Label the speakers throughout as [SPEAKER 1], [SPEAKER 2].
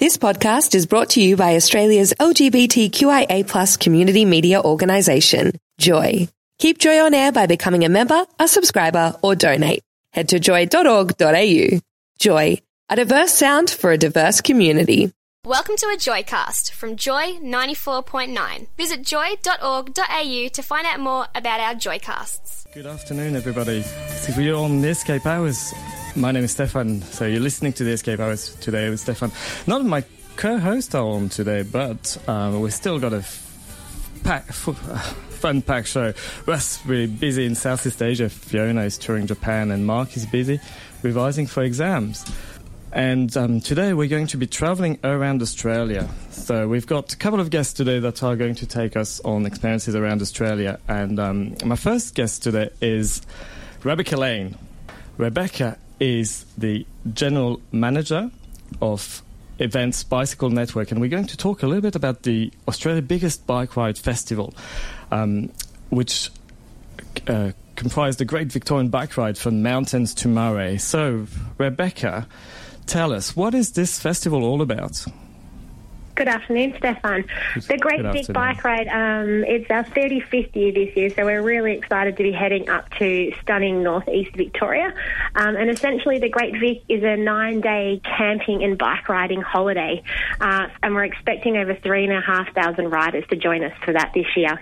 [SPEAKER 1] This podcast is brought to you by Australia's LGBTQIA+ community media organisation, Joy. Keep Joy on air by becoming a member, a subscriber, or donate. Head to joy.org.au. Joy, a diverse sound for a diverse community.
[SPEAKER 2] Welcome to a Joycast from Joy 94.9. Visit joy.org.au to find out more about our Joycasts.
[SPEAKER 3] Good afternoon, everybody. So we're on the Escape Hours. My name is Stefan, so you're listening to the Escape Hours today with Stefan. None of my co-hosts are on today, but we've still got a fun-packed show. Russ really busy in Southeast Asia, Fiona is touring Japan, and Mark is busy revising for exams. And today we're going to be travelling around Australia. So we've got a couple of guests today that are going to take us on experiences around Australia. And my first guest today is Rebecca Lane. Rebecca is the General Manager of Events Bicycle Network. And we're going to talk a little bit about the Australia's biggest bike ride festival, which comprised the Great Victorian Bike Ride from mountains to Murray. So, Rebecca, tell us, what is this festival all about?
[SPEAKER 4] Good afternoon, Stefan. The Great Vic Bike Ride, it's our 35th year this year, so we're really excited to be heading up to stunning northeast Victoria. And essentially, the Great Vic is a 9-day camping and bike riding holiday, and we're expecting over 3,500 riders to join us for that this year.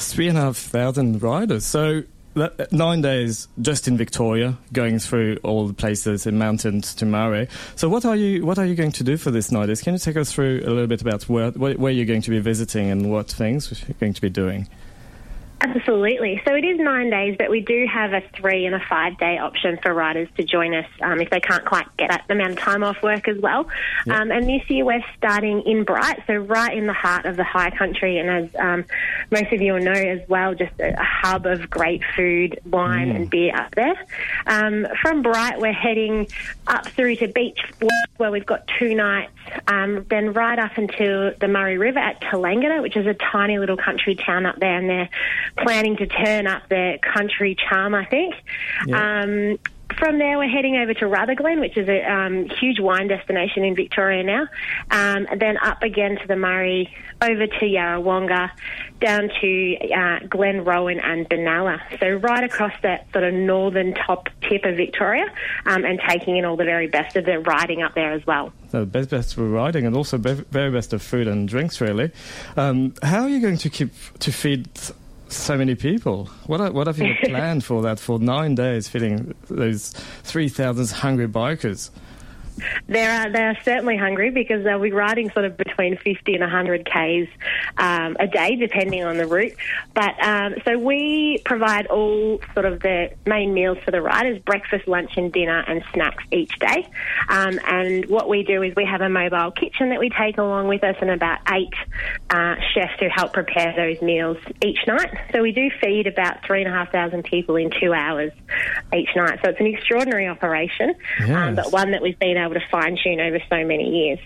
[SPEAKER 4] 3,500
[SPEAKER 3] riders. So 9 days just in Victoria, going through all the places in mountains to Murray. So what are you going to do for this 9 days? Can you take us through a little bit about where you're going to be visiting and what things you're going to be doing?
[SPEAKER 4] Absolutely. So it is 9 days, but we do have a 3 and a 5 day option for riders to join us if they can't quite get that amount of time off work as well. Yep. And this year we're starting in Bright, so right in the heart of the high country, and as most of you will know as well, just a hub of great food, wine and beer up there. From Bright we're heading up through to Beach where we've got 2 nights, then right up until the Murray River at Tallangatta, which is a tiny little country town up there, and they're planning to turn up their country charm, I think. Yeah. From there, we're heading over to Rutherglen, which is a huge wine destination in Victoria now. And then up again to the Murray, over to Yarrawonga, down to Glenrowan and Benalla. So right across that sort of northern top tip of Victoria, and taking in all the very best of the riding up there as well.
[SPEAKER 3] So best of riding, and also very best of food and drinks, really. How are you going to feed so many people? What have you planned for that, for 9 days, feeding those 3,000 hungry bikers?
[SPEAKER 4] They are certainly hungry, because they'll be riding sort of between 50 and 100 Ks a day, depending on the route. But so we provide all sort of the main meals for the riders: breakfast, lunch and dinner and snacks each day. And what we do is we have a mobile kitchen that we take along with us, and about 8 chefs who help prepare those meals each night. So we do feed about 3,500 people in 2 hours each night. So it's an extraordinary operation, yes. But one that we've been able to fine-tune over so many years.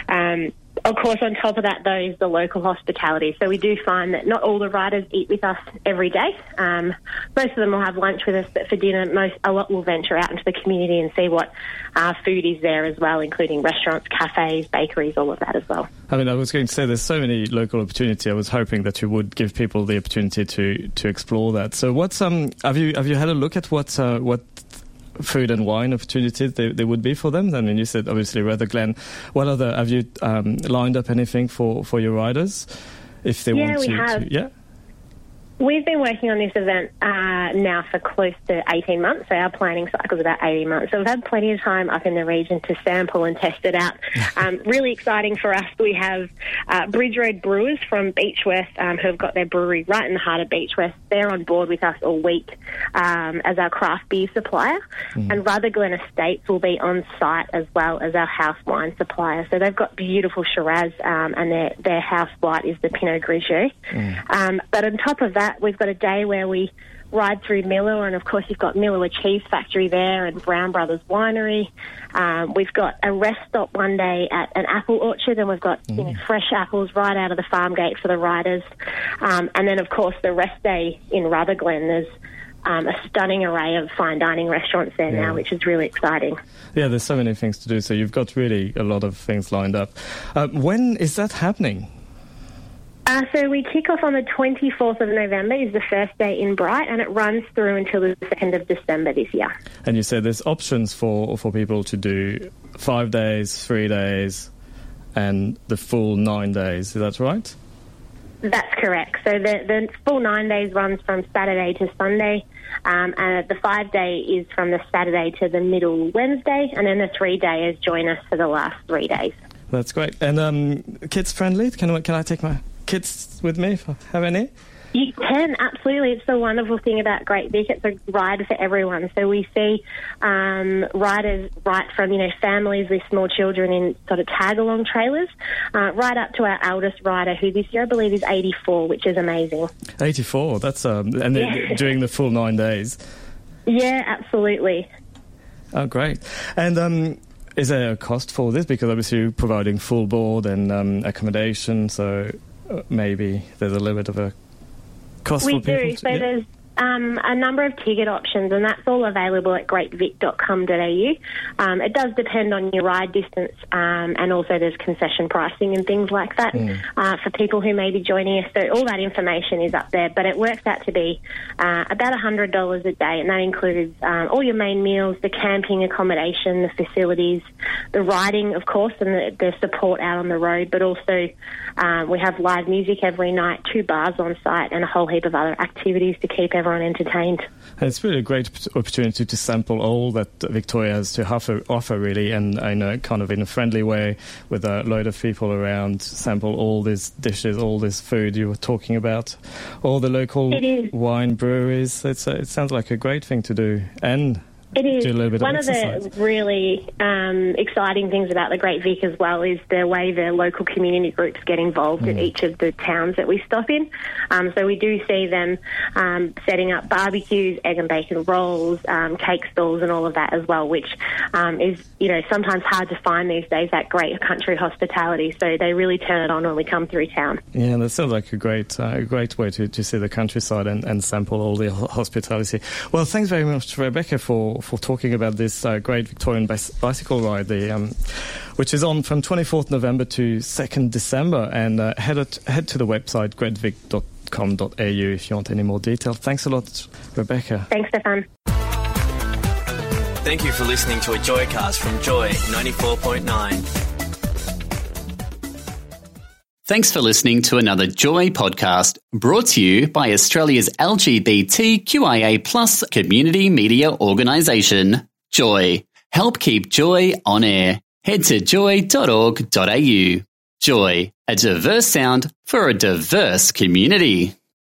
[SPEAKER 4] Of course, on top of that, though, is the local hospitality. So we do find that not all the riders eat with us every day. Most of them will have lunch with us, but for dinner, a lot will venture out into the community and see what food is there as well, including restaurants, cafes, bakeries, all of that as well.
[SPEAKER 3] I mean, I was going to say there's so many local opportunities. I was hoping that you would give people the opportunity to explore that. So what's have you had a look at what food and wine opportunities there would be for them? I mean, you said obviously Rutherglen. What other, have you lined up anything for your riders if they want to?
[SPEAKER 4] We have.
[SPEAKER 3] Yeah.
[SPEAKER 4] We've been working on this event now for close to 18 months, so our planning cycle is about 18 months. So we've had plenty of time up in the region to sample and test it out. Really exciting for us, we have Bridge Road Brewers from Beechworth who have got their brewery right in the heart of Beechworth. They're on board with us all week as our craft beer supplier. And Rutherglen Estates will be on site as well as our house wine supplier. So they've got beautiful Shiraz, and their house white is the Pinot Grigio. But on top of that, we've got a day where we ride through Millewa, and of course you've got Millewa Cheese Factory there and Brown Brothers Winery. We've got a rest stop one day at an apple orchard, and we've got fresh apples right out of the farm gate for the riders. And then of course the rest day in Rutherglen, there's a stunning array of fine dining restaurants there now, which is really exciting.
[SPEAKER 3] Yeah, there's so many things to do, so you've got really a lot of things lined up. When is that happening?
[SPEAKER 4] So we kick off on the 24th of November is the first day in Bright, and it runs through until the 2nd of December this year.
[SPEAKER 3] And you said there's options for people to do 5 days, 3 days, and the full 9 days. Is that right?
[SPEAKER 4] That's correct. So the full 9 days runs from Saturday to Sunday, and the 5 day is from the Saturday to the middle Wednesday, and then the 3 day is join us for the last 3 days.
[SPEAKER 3] That's great. And kids friendly? Can I take my kids with me if I have any?
[SPEAKER 4] You can, absolutely. It's the wonderful thing about Great Vic. It's a ride for everyone. So we see riders right from, families with small children in sort of tag-along trailers, right up to our eldest rider, who this year I believe is 84, which is amazing. 84,
[SPEAKER 3] that's and during the full 9 days.
[SPEAKER 4] Yeah, absolutely.
[SPEAKER 3] Oh, great. And is there a cost for this? Because obviously you're providing full board and accommodation, so maybe there's a little bit of a cost
[SPEAKER 4] we
[SPEAKER 3] for people.
[SPEAKER 4] We do. So there's a number of ticket options, and that's all available at greatvic.com.au. It does depend on your ride distance, and also there's concession pricing and things like that for people who may be joining us. So all that information is up there, but it works out to be about $100 a day, and that includes all your main meals, the camping accommodation, the facilities, the riding, of course, and the support out on the road, but also we have live music every night, 2 bars on site, and a whole heap of other activities to keep everyone entertained.
[SPEAKER 3] And it's really a great opportunity to sample all that Victoria has to offer really, and I know kind of in a friendly way with a load of people around, sample all these dishes, all this food you were talking about, all the local wine breweries. It sounds like a great thing to do, and
[SPEAKER 4] it is.
[SPEAKER 3] Do a little bit
[SPEAKER 4] One
[SPEAKER 3] of
[SPEAKER 4] the really exciting things about the Great Vic as well is the way the local community groups get involved in each of the towns that we stop in. So we do see them setting up barbecues, egg and bacon rolls, cake stalls and all of that as well, which is, sometimes hard to find these days, that great country hospitality. So they really turn it on when we come through town. Yeah,
[SPEAKER 3] that sounds like a great way to see the countryside and sample all the hospitality. Well, thanks very much, Rebecca, for talking about this great Victorian bicycle ride, which is on from 24th November to 2nd December. And head to the website, greatvic.com.au, if you want any more detail. Thanks a lot, Rebecca.
[SPEAKER 4] Thanks, Stefan.
[SPEAKER 5] Thank you for listening to a Joycast from Joy 94.9.
[SPEAKER 6] Thanks for listening to another Joy podcast brought to you by Australia's LGBTQIA+ community media organisation, Joy. Help keep Joy on air. Head to joy.org.au. Joy, a diverse sound for a diverse community.